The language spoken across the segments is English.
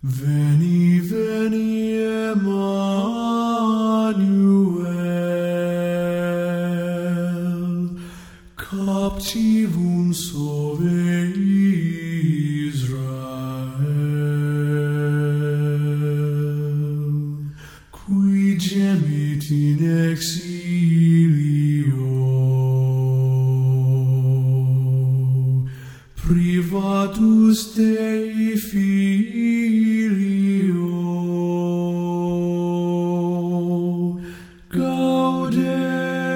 Veni, veni, Emmanuel, captivum sove Israel, qui gemit in exilio, privatus Dei Filio. Gaude,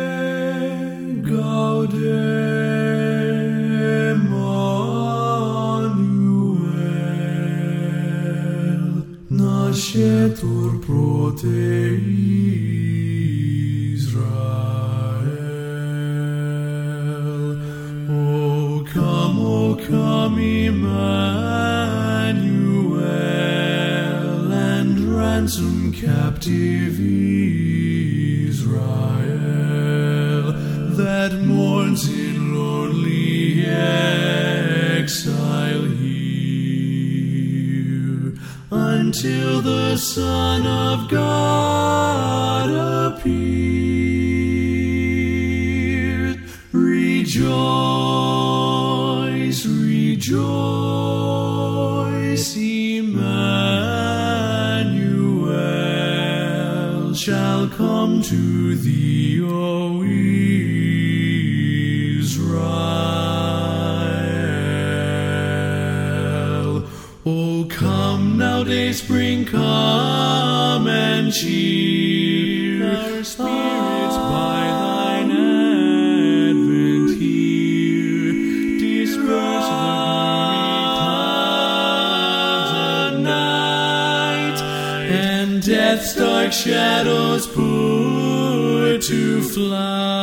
gaude, Emmanuel, nascetur pro te Israel. O come, Emmanuel, and ransom captive Israel, that mourns in lonely exile here, until the Son of God appeared. Rejoice, rejoice, Emmanuel shall come to thee, O Israel. O come now, day spring, come and cheer our spirits by thine advent here. Disperse the gloomy clouds at night, and death's dark shadows put to flight.